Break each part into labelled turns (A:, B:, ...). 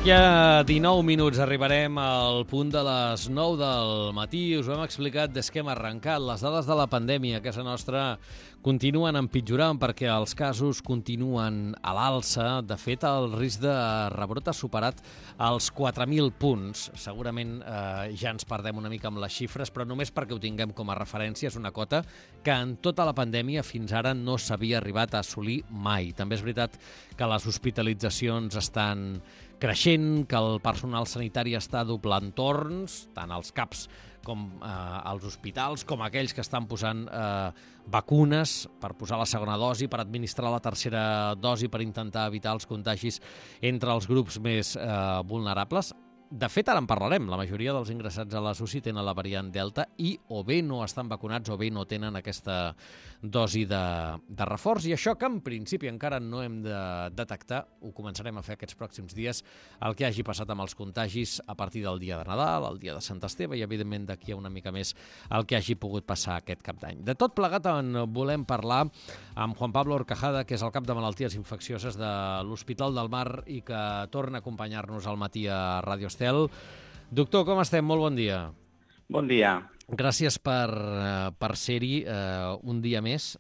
A: D'aquí a 19 minuts arribarem al punt de les 9 del matí. Us ho hem explicat des que hem arrencat. Les dades de la pandèmia a casa nostra continuen empitjorant perquè els casos continuen a l'alça. De fet, el risc de rebrot ha superat els 4.000 punts. Segurament ja ens perdem una mica amb les xifres, però només perquè ho tinguem com a referència. És una cota que en tota la pandèmia fins ara no s'havia arribat a assolir mai. També és veritat que les hospitalitzacions estan creixent, que el personal sanitari està doblant torns, tant als CAPs com als hospitals, com aquells que estan posant vacunes per posar la segona dosi, per administrar la tercera dosi, per intentar evitar els contagis entre els grups més vulnerables. De fet, ara en parlarem. La majoria dels ingressats a la UCI tenen la variant Delta i o bé no estan vacunats o bé no tenen aquesta dosi de reforç. I això que en principi encara no hem de detectar, ho començarem a fer aquests pròxims dies, el que hagi passat amb els contagis a partir del dia de Nadal, el dia de Sant Esteve i, evidentment, d'aquí a una mica més el que hagi pogut passar aquest cap d'any. De tot plegat en volem parlar amb Juan Pablo Horcajada, que és el cap de Malalties Infeccioses de l'Hospital del Mar i que torna a acompanyar-nos al matí a Ràdio Estel. Doctor, com estem? Molt bon dia.
B: Bon dia.
A: Gràcies per ser-hi un dia més.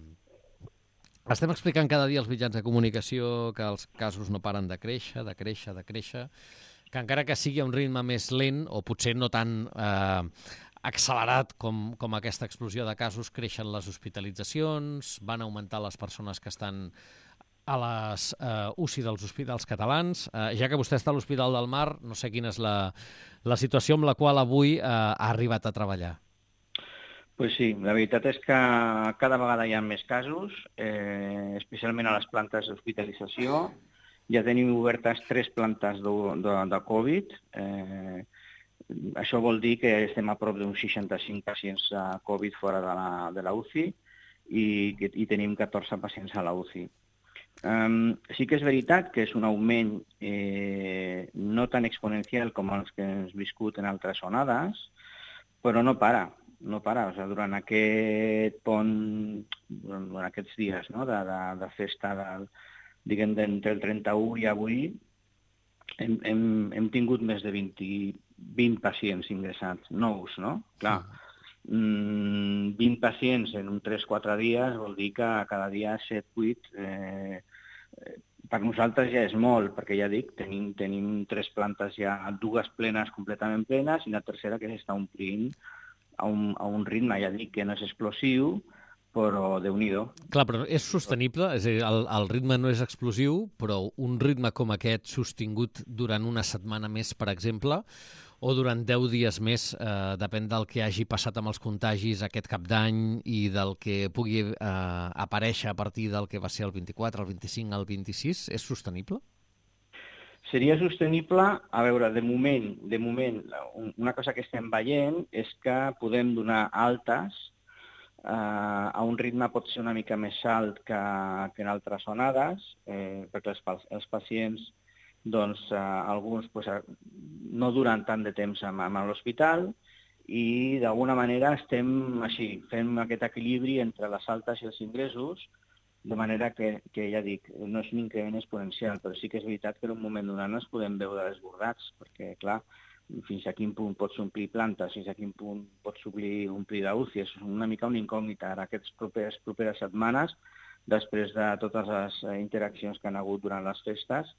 A: Estem explicant cada dia als mitjans de comunicació que els casos no paren de créixer, que encara que sigui a un ritme més lent o potser no tan accelerat com aquesta explosió de casos, creixen les hospitalitzacions, van augmentar les persones que estan a les UCI dels hospitals catalans. Ja que vostè està a l'Hospital del Mar, no sé quina és la situació amb la qual avui ha arribat a treballar.
B: Pues sí, la veritat és que cada vegada hi ha més casos, especialment a les plantes d'hospitalització. Ja tenim obertes 3 plantes de Covid. Això vol dir que estem a prop d'uns 65 pacients Covid fora de la UCI i tenim 14 pacients a la UCI. Sí que és veritat que és un augment no tan exponencial com els que hem viscut en altres onades, però no para. O sigui, durant aquest pont, durant aquests dies de festa, diguem, d'entre el 31 i avui, hem tingut més de 20 pacients ingressats nous, no? Clar, 20 pacients en 3-4 dies vol dir que cada dia 7-8 per nosaltres ja és molt, perquè ja dic, tenim 3 plantes ja, 2 plenes, completament plenes, i la tercera que s'està omplint a un ritme, ja dic, que no és explosiu, però Déu-n'hi-do.
A: Clar, però és sostenible? És a dir, el ritme no és explosiu, però un ritme com aquest sostingut durant una setmana més, per exemple, o durant 10 dies més, depèn del que hagi passat amb els contagis aquest cap d'any i del que pugui aparèixer a partir del que va ser el 24, el 25, el 26, és sostenible?
B: Seria sostenible, a veure, de moment, una cosa que estem veient és que podem donar altes a un ritme pot ser una mica més alt que en altres onades, perquè els pacients, doncs, alguns no duren tant de temps a l'hospital i d'alguna manera estem així, fent aquest equilibri entre les altes i els ingressos, de manera que ja dic, no és un increment exponencial, però sí que és veritat que en un moment donat ens podem veure desbordats, perquè, clar, fins a quin punt pots omplir plantes, fins a quin punt pots omplir d'UCI, és una mica una incògnita. Ara, aquestes properes setmanes, després de totes les interaccions que han hagut durant les festes,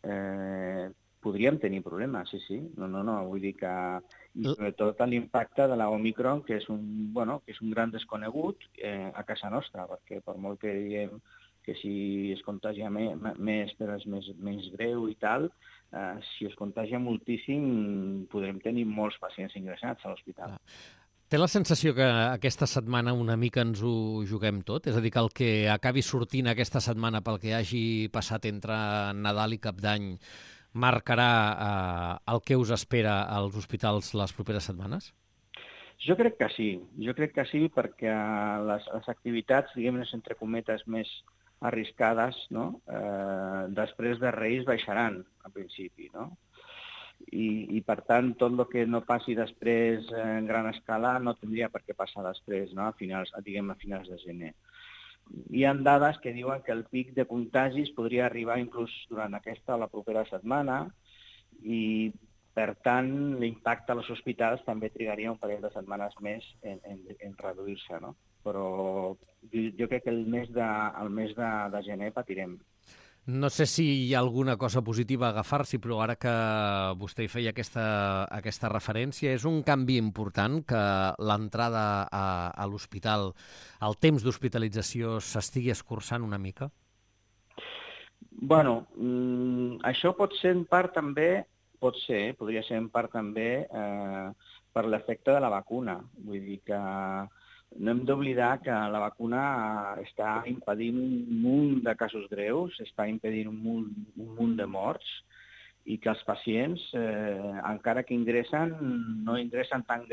B: podríem tenir problemes, sí. No, vull dir que... I sobretot l'impacte de l'Omicron, que és un gran desconegut a casa nostra, perquè per molt que diguem que si es contagia més, però és menys greu i tal, si es contagia moltíssim, podrem tenir molts pacients ingressats a l'hospital.
A: Té la sensació que aquesta setmana una mica ens ho juguem tot? És a dir, que el que acabi sortint aquesta setmana pel que hagi passat entre Nadal i Cap d'Any marcarà el que us espera als hospitals les properes setmanes?
B: Jo crec que sí, perquè les activitats, diguem-ne, entre cometes, més arriscades, no? Després de Reis baixaran, al principi, no? I per tant, tot el que no passi després en gran escala no tindria per què passar després, no? A finals de gener. Hi ha dades que diuen que el pic de contagis podria arribar inclús durant la propera setmana i, per tant, l'impacte a els hospitals també trigaria un parell de setmanes més en reduir-se, no? Però jo crec que el mes de gener patirem.
A: No sé si hi ha alguna cosa positiva a agafar-s'hi, però ara que vostè hi feia aquesta referència, és un canvi important que l'entrada a l'hospital, el temps d'hospitalització s'estigui escurçant una mica?
B: Bueno, això pot ser en part també, podria ser en part també per l'efecte de la vacuna. Vull dir que no hem d'oblidar que la vacuna està impedint un munt de casos greus, està impedint un munt de morts, i que els pacients, encara que ingressen, no ingressen tan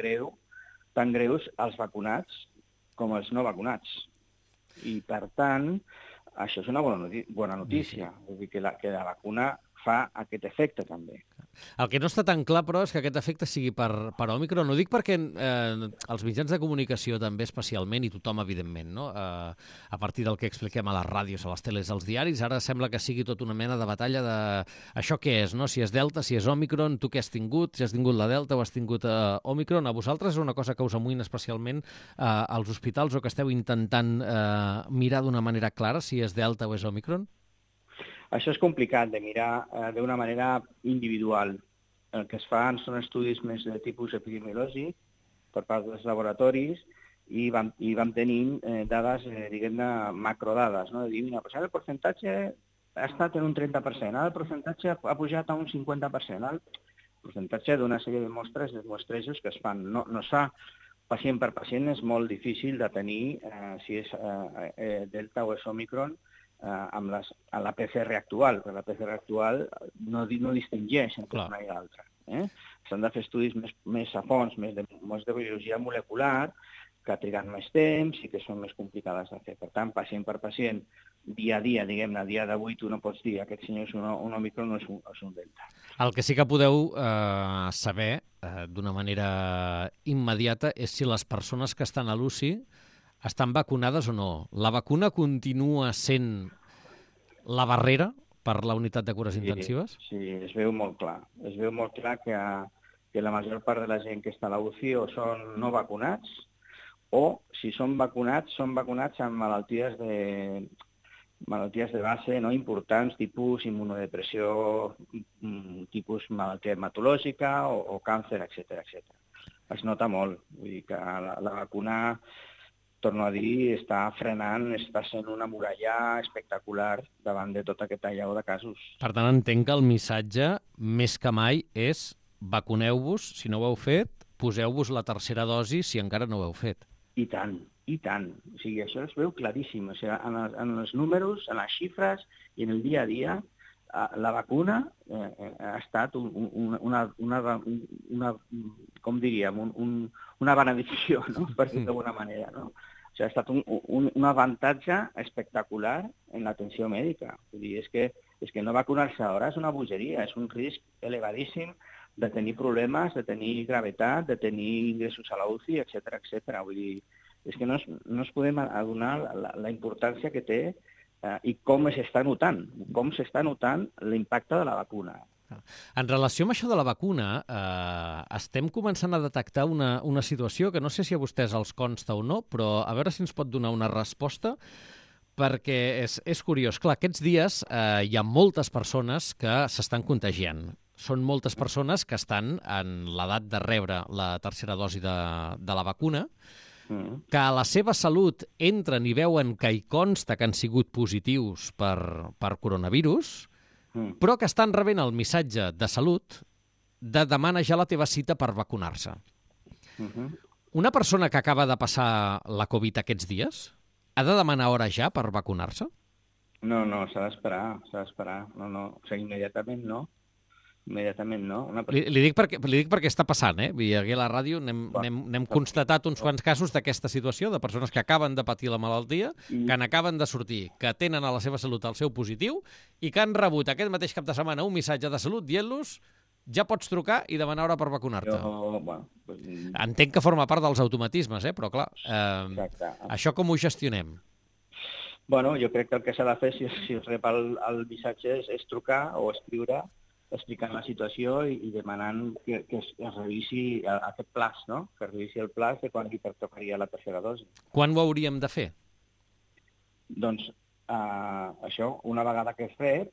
B: greus els vacunats com els no vacunats. I, per tant, això és una bona notícia. Vull dir que la vacuna fa aquest efecte, també.
A: El que no està tan clar, però, és que aquest efecte sigui per Òmicron. No dic perquè els mitjans de comunicació també especialment, i tothom, evidentment, no? A partir del que expliquem a les ràdios, a les teles, als diaris, ara sembla que sigui tota una mena de batalla de això què és, no? Si és Delta, si és Òmicron, tu què has tingut? Si has tingut la Delta o has tingut Òmicron? A vosaltres és una cosa que us amoïna especialment als hospitals, o que esteu intentant mirar d'una manera clara si és Delta o és Òmicron?
B: Això és complicat de mirar d'una manera individual. El que es fan són estudis més de tipus epidemiològic per part dels laboratoris i vam tenint dades, diguem-ne, macrodades, no? De dir, mira, el percentatge ha estat en un 30%, ara el percentatge ha pujat a un 50%, el percentatge d'una sèrie de mostres, de muestrejos que es fan. No es fa pacient per pacient, és molt difícil de tenir si és Delta o és Òmicron, amb la PCR actual, perquè la PCR actual no distingeix entre una i l'altra. S'han de fer estudis més a fons, més de biologia molecular, que triguen més temps i que són més complicades de fer. Per tant, pacient per pacient, dia a dia, diguem-ne, a dia d'avui tu no pots dir aquest senyor és un Òmicron o és un Delta.
A: El que sí que podeu saber d'una manera immediata és si les persones que estan a l'UCI estan vacunades o no. La vacuna continua sent la barrera per la unitat de cures intensives?
B: Sí, es veu molt clar. Es veu molt clar que la major part de la gent que està a la UCI o són no vacunats, o si són vacunats amb malalties de base no importants, tipus immunodepressió, tipus malaltia hematològica o càncer, etc. Es nota molt. Vull dir que la vacuna, torno a dir, està frenant, està sent una muralla espectacular davant de tot aquest allau de casos.
A: Per tant, entenc que el missatge, més que mai, és vacuneu-vos, si no ho heu fet, poseu-vos la tercera dosi si encara no ho heu fet.
B: I tant. O sigui, això es veu claríssim. O sigui, en els números, en les xifres i en el dia a dia, la vacuna ha estat com diríem, una benedicció, no? Per dir d'alguna manera, no? O sigui, ha estat un avantatge espectacular en l'atenció mèdica. Vull dir, és que no vacunar-se ara és una bogeria, és un risc elevadíssim de tenir problemes, de tenir gravetat, de tenir ingressos a la UCI, etc. Vull dir, és que no es podem adonar la importància que té i com s'està notant l'impacte de la vacuna.
A: En relació amb això de la vacuna, estem començant a detectar una situació que no sé si a vostès els consta o no, però a veure si ens pot donar una resposta, perquè és curiós. Clar, aquests dies hi ha moltes persones que s'estan contagiant. Són moltes persones que estan en l'edat de rebre la tercera dosi de la vacuna, que a la seva salut entren i veuen que hi consta que han sigut positius per coronavirus, però que estan rebent el missatge de salut de demana ja la teva cita per vacunar-se. Una persona que acaba de passar la Covid aquests dies ha de demanar hora ja per vacunar-se?
B: No, s'ha d'esperar. No, o sigui, immediatament no.
A: Li dic perquè està passant, eh? Aquí a la ràdio n'hem constatat uns quants casos d'aquesta situació, de persones que acaben de patir la malaltia, que n'acaben de sortir, que tenen a la seva salut el seu positiu i que han rebut aquest mateix cap de setmana un missatge de salut dient-los ja pots trucar i demanar hora per vacunar-te. Entenc que forma part dels automatismes, però clar, això com ho gestionem?
B: Bueno, jo crec que el que s'ha de fer si es rep el missatge és trucar o escriure explicant la situació i demanant que es revisi aquest plaç, no? Que es revisi el plaç de quan li pertocaria la tercera dosi.
A: Quan ho hauríem de fer?
B: Doncs això, una vegada que es rep,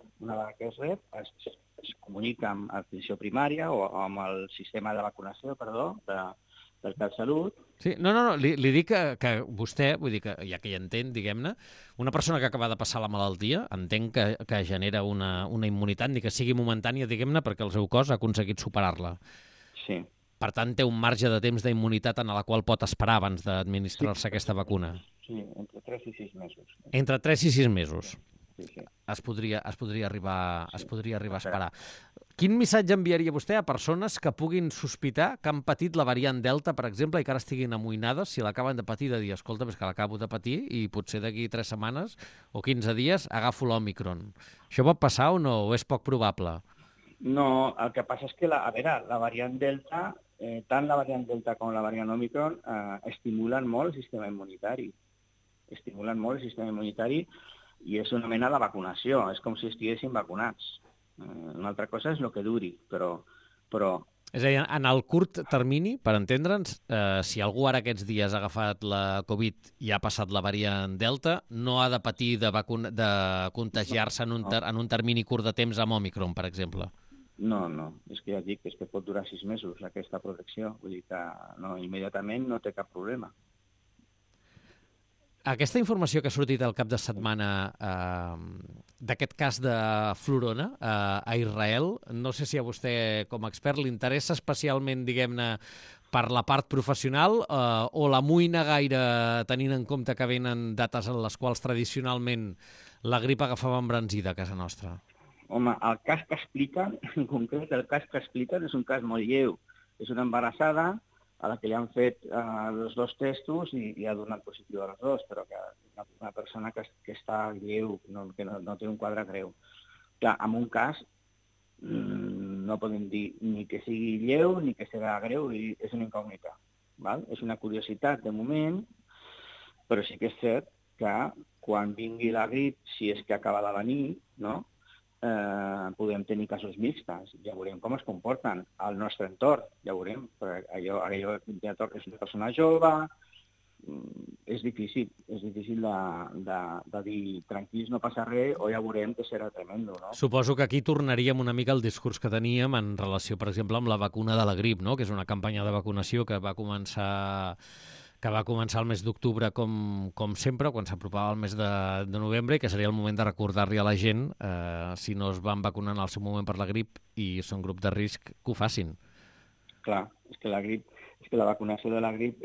B: es comunica amb atenció primària o amb el sistema de vacunació, del CatSalut.
A: Sí, no, li dic que vostè, vull dir que ja que hi entén, diguem-ne, una persona que acaba de passar la malaltia, entenc que genera una immunitat, ni que sigui momentània, diguem-ne, perquè el seu cos ha aconseguit superar-la.
B: Sí.
A: Per tant, té un marge de temps d'immunitat en la qual pot esperar abans d'administrar-se aquesta vacuna.
B: Sí, entre 3 i 6 mesos.
A: Entre 3 i 6 mesos.
B: Sí.
A: Es podria arribar a esperar. Quin missatge enviaria vostè a persones que puguin sospitar que han patit la variant Delta, per exemple, i que ara estiguin amoïnades si l'acaben de patir, de dir, escolta, és que l'acabo de patir i potser d'aquí 3 setmanes o 15 dies agafo l'Òmicron. Això pot passar o no? O és poc probable?
B: No, el que passa és que, la variant Delta, tant la variant Delta com la variant Òmicron, estimulen molt el sistema immunitari. I és una mena de vacunació, és com si estiguessin vacunats. Una altra cosa és el que duri, però...
A: És a dir, en el curt termini, per entendre'ns, si algú ara aquests dies ha agafat la Covid i ha passat la variant Delta, no ha de patir de contagiar-se en un termini curt de temps amb Òmicron, per exemple.
B: No, és que ja dic, és que pot durar 6 mesos aquesta protecció, vull dir que no, immediatament no té cap problema.
A: Aquesta informació que ha sortit al cap de setmana d'aquest cas de Florona a Israel, no sé si a vostè com a expert li interessa especialment, diguem-ne, per la part professional o l'amoïna gaire tenint en compte que venen dates en les quals tradicionalment la grip agafava embranzida a casa nostra?
B: Home, el cas que expliquen, en concret, és un cas molt lleu. És una embarassada a la que li han fet els 2 testos i ha donat positiu a les 2, però que una persona que està lleu, que no té un quadre greu. Clar, en un cas no podem dir ni que sigui lleu ni que serà greu, i és una incògnita. Val? És una curiositat de moment, però sí que és cert que quan vingui la grip, si és que acaba de venir, no? Podem tenir casos mixtes, ja veurem com es comporten al nostre entorn, ja veurem, però allò és una persona jove, és difícil de dir tranquils, no passa res, o ja veurem que serà tremendo, no?
A: Suposo que aquí tornaríem una mica al discurs que teníem en relació, per exemple, amb la vacuna de la grip, no? Que és una campanya de vacunació que va començar al mes d'octubre, com sempre, quan s'apropava el mes de novembre, i que seria el moment de recordar-li a la gent, si no es van vacunar en el seu moment per la grip i són grup de risc, que ho facin.
B: Clar, és que la vacunació de la grip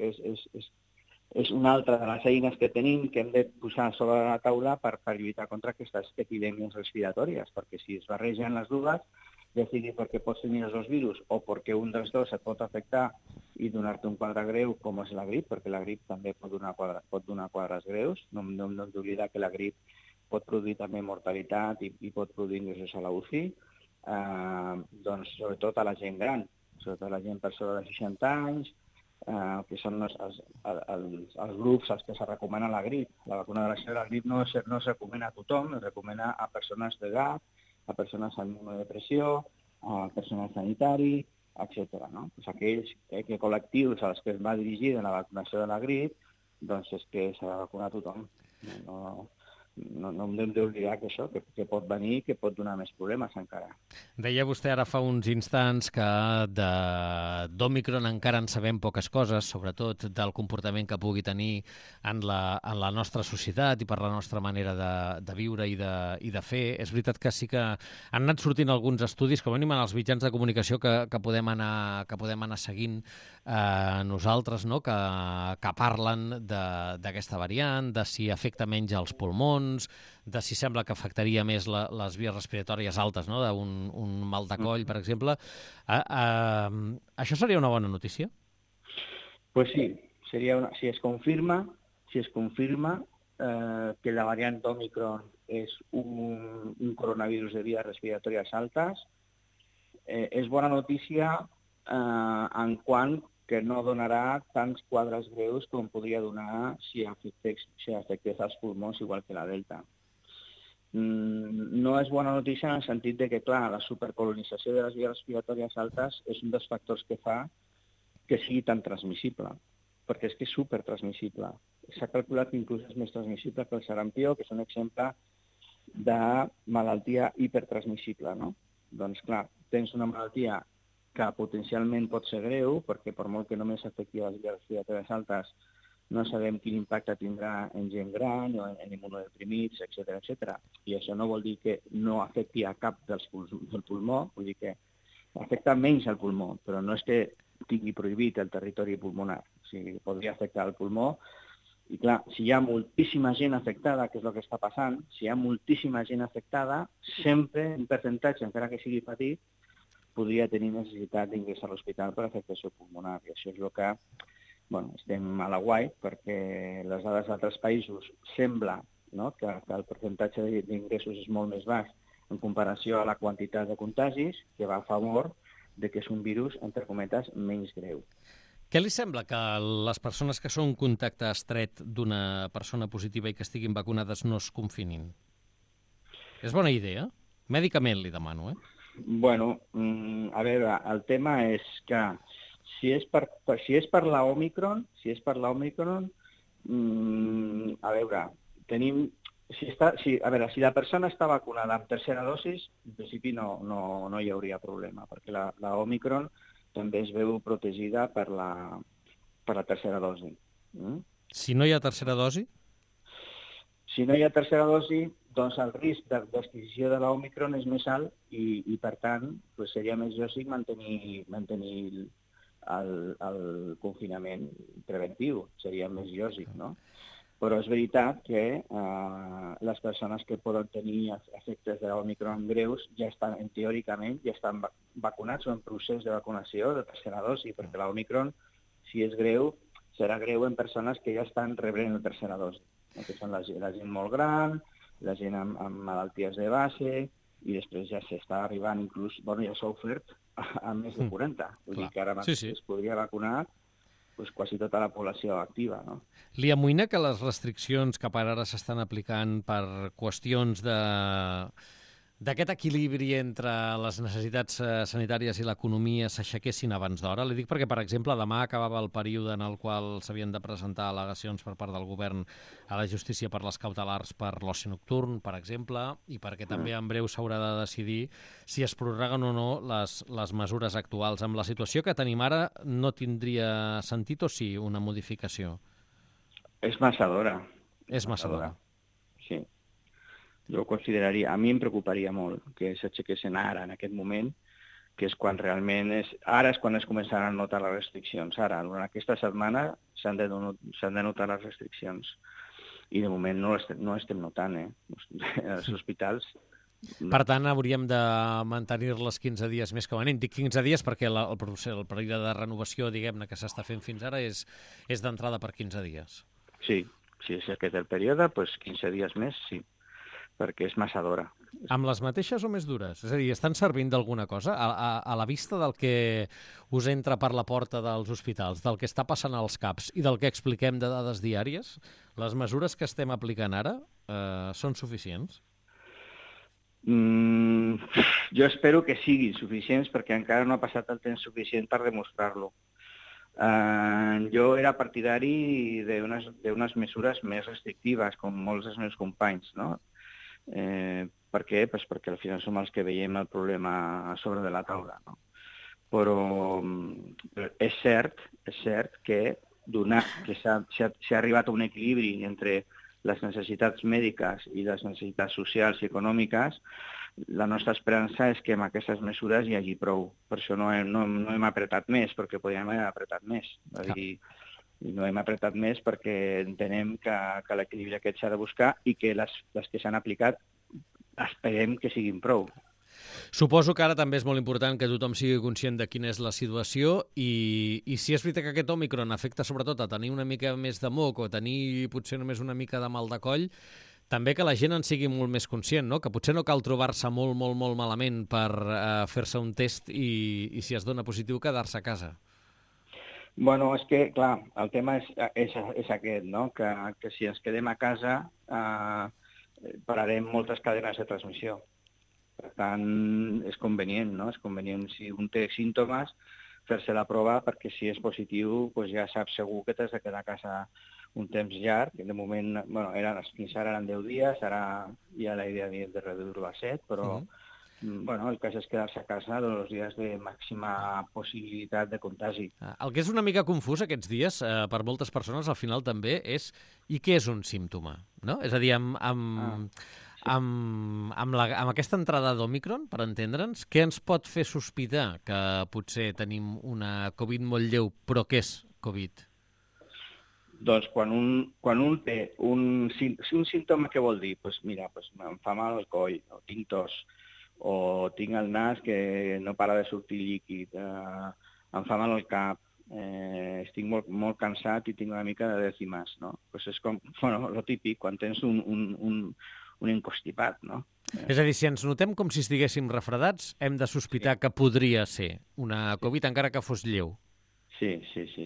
B: és una altra de les eines que tenim, que hem de posar sobre la taula per lluitar contra aquestes epidèmies respiratòries, perquè si es barregen les dues, ja sigui perquè pots tenir els 2 virus o perquè un dels 2 et pot afectar i donar-te un quadre greu, com és la grip, perquè la grip també pot donar quadres greus. No hem d'oblidar que la grip pot produir també mortalitat i pot produir ingressos a la UCI, doncs sobretot a la gent gran, sobretot a la gent per sobre de 60 anys, que són els grups als que se recomana la grip. La vacunació de la grip no es recomana a tothom, es recomana a persones d'edat, a persones amb immunodepressió, a personal sanitari, etc. No? Pues aquells col·lectius als que es va dirigir en la vacunació de la grip, doncs és que s'ha de vacunar tothom. No hem d'oblidar que això, que pot venir, que pot donar més problemes encara.
A: Deia vostè ara fa uns instants que d'Òmicron encara en sabem poques coses, sobretot del comportament que pugui tenir en la nostra societat i per la nostra manera de viure i de fer. És veritat que sí que han anat sortint alguns estudis, com a mínim en els mitjans de comunicació que podem anar seguint nosaltres, no? que parlen d'aquesta variant, de si afecta menys els pulmons, de si sembla que afectaria més les vies respiratòries altes, no? d'un mal de coll, per exemple. Això seria una bona notícia?
B: Pues sí, si es confirma que la variant Òmicron és un coronavirus de vies respiratòries altes, és bona notícia en quant que no donarà tants quadres greus com podria donar si afectés els pulmons igual que la Delta. no és bona notícia en el sentit de que, clar, la supercolonització de les vies respiratòries altes és un dels factors que fa que sigui tan transmissible, perquè és que és supertransmissible. S'ha calculat que inclús és més transmissible que el sarampió, que és un exemple de malaltia hipertransmissible, no? Doncs, clar, tens una malaltia que potencialment pot ser greu, perquè per molt que només afecti les vies respiratòries altes, no sabem quin impacte tindrà en gent gran o en immunodeprimits, etc. I això no vol dir que no afecti a cap del pulmó, vull dir que afecta menys al pulmó, però no és que tingui prohibit el territori pulmonar. O sigui, podria afectar al pulmó. I clar, si hi ha moltíssima gent afectada, que és el que està passant, si hi ha moltíssima gent afectada, sempre un percentatge, encara que sigui petit, podria tenir necessitat d'ingressar a l'hospital per afectació pulmonar. I això és el que estem a la guai, perquè les dades d'altres països sembla, no, que el percentatge d'ingressos és molt més baix en comparació a la quantitat de contagis, que va a favor de que és un virus, entre cometes, menys greu.
A: Què li sembla que les persones que són contacte estret d'una persona positiva i que estiguin vacunades no es confinin? És bona idea? Mèdicament li demano,
B: Bueno, a veure, el tema és que si és per la Omicron, a veure, tenim... Si la persona està vacunada amb tercera dosis, en principi no hi hauria problema, perquè la Omicron també es veu protegida per la tercera dosi.
A: Si no hi ha tercera dosi?
B: Si no hi ha tercera dosi, doncs el risc d'adquisició de l'Omicron és més alt i per tant, seria més lògic mantenir el confinament preventiu. Seria més lògic, no? Però és veritat que les persones que poden tenir efectes de l'Omicron greus teòricament ja estan vacunats o en procés de vacunació de tercera dosi, perquè l'Omicron, si és greu, serà greu en persones que ja estan rebent la tercera dosi, que són la gent molt gran, la gent amb malalties de base, i després ja s'està arribant inclús, ja s'ha ofert a més de 40. Vull dir que ara es podria vacunar quasi tota la població activa, no?
A: Li amoïna que les restriccions que per ara s'estan aplicant per qüestions d'aquest equilibri entre les necessitats sanitàries i l'economia s'aixequessin abans d'hora? Li dic perquè, per exemple, demà acabava el període en el qual s'havien de presentar al·legacions per part del govern a la justícia per les cautelars per l'oci nocturn, per exemple, i perquè també en breu s'haurà de decidir si es prorroguen o no les mesures actuals. Amb la situació que tenim ara, no tindria sentit o sí una modificació?
B: És massa d'hora.
A: És massa d'hora.
B: Sí. Jo ho consideraria, a mi em preocuparia molt que s'aixequessin ara, en aquest moment, que és quan realment ara és quan es començaran a notar les restriccions. Ara, durant aquesta setmana s'han de notar les restriccions. I de moment no estem notant, Els hospitals...
A: Per tant, hauríem de mantenir-les 15 dies més com a mínim. Dic 15 dies perquè el període de renovació, diguem-ne, que s'està fent fins ara és d'entrada per 15 dies.
B: Sí, si és aquest el període, doncs 15 dies més, sí, perquè és massa d'hora.
A: Amb les mateixes o més dures? És a dir, estan servint d'alguna cosa? A la vista del que us entra per la porta dels hospitals, del que està passant als CAPs i del que expliquem de dades diàries, les mesures que estem aplicant ara són suficients?
B: Jo espero que siguin suficients perquè encara no ha passat el temps suficient per demostrar-lo. Jo era partidari d'unes mesures més restrictives, com molts dels meus companys, no? Per què? Perquè al final som els que veiem el problema a sobre de la taula, no? Però és cert que donat que s'ha arribat a un equilibri entre les necessitats mèdiques i les necessitats socials i econòmiques, la nostra esperança és que amb aquestes mesures hi hagi prou. Per això no hem apretat més, perquè podríem haver apretat més. És a dir, no hem apretat més perquè entenem que l'equilibri aquest s'ha de buscar i que les que s'han aplicat esperem que siguin prou.
A: Suposo que ara també és molt important que tothom sigui conscient de quina és la situació i si és veritat que aquest Òmicron afecta sobretot a tenir una mica més de moc o a tenir potser només una mica de mal de coll, també que la gent en sigui molt més conscient, no? Que potser no cal trobar-se molt, molt, molt malament per fer-se un test i si es dona positiu quedar-se a casa.
B: Bueno, és que, clar, el tema és aquest, no? Que si ens quedem a casa pararem moltes cadenes de transmissió. Per tant, és convenient, no? És convenient, si un té símptomes, fer-se la prova, perquè si és positiu, doncs ja saps segur que t'has de quedar a casa un temps llarg. De moment, fins ara eren 10 dies, ara hi ha la idea de reduir-ho a 7, però el cas és quedar-se a casa els dies de màxima possibilitat de contagi.
A: El que és una mica confús aquests dies, per moltes persones, al final també, és i què és un símptoma? No? És a dir, amb aquesta entrada d'Òmicron, per entendre'ns, què ens pot fer sospitar que potser tenim una Covid molt lleu, però què és Covid?
B: Doncs quan un té un símptoma, què vol dir? Doncs mira, em fa mal el coll, o tinc tos, o tinc el nas que no para de sortir líquid, em fa mal el cap, estic molt cansat i tinc una mica de dècimes, no? Doncs és com, lo típic, quan tens un encostipat, no?
A: És a dir, si ens notem com si estiguéssim refredats, hem de sospitar que podria ser una Covid, encara que fos lleu.
B: Sí.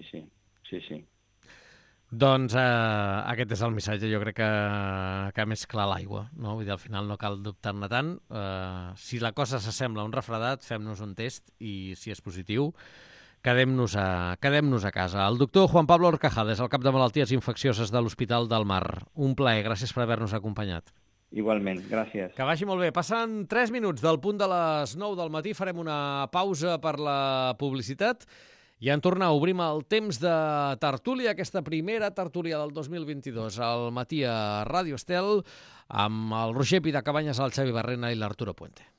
A: Doncs aquest és el missatge, jo crec que més clar l'aigua, no? Vull dir, al final no cal dubtar-ne tant. Si la cosa s'assembla a un refredat, fem-nos un test i si és positiu, quedem-nos a casa. El doctor Juan Pablo Horcajada és el cap de malalties infeccioses de l'Hospital del Mar. Un plaer, gràcies per haver-nos acompanyat.
B: Igualment, gràcies.
A: Que vagi molt bé. Passen 3 minuts del punt de les 9 del matí. Farem una pausa per la publicitat i en tornar obrim el temps de tertúlia, aquesta primera tertúlia del 2022 al matí a Ràdio Estel amb el Roger Pidacabanyes, el Xavi Barrena i l'Arturo Puente.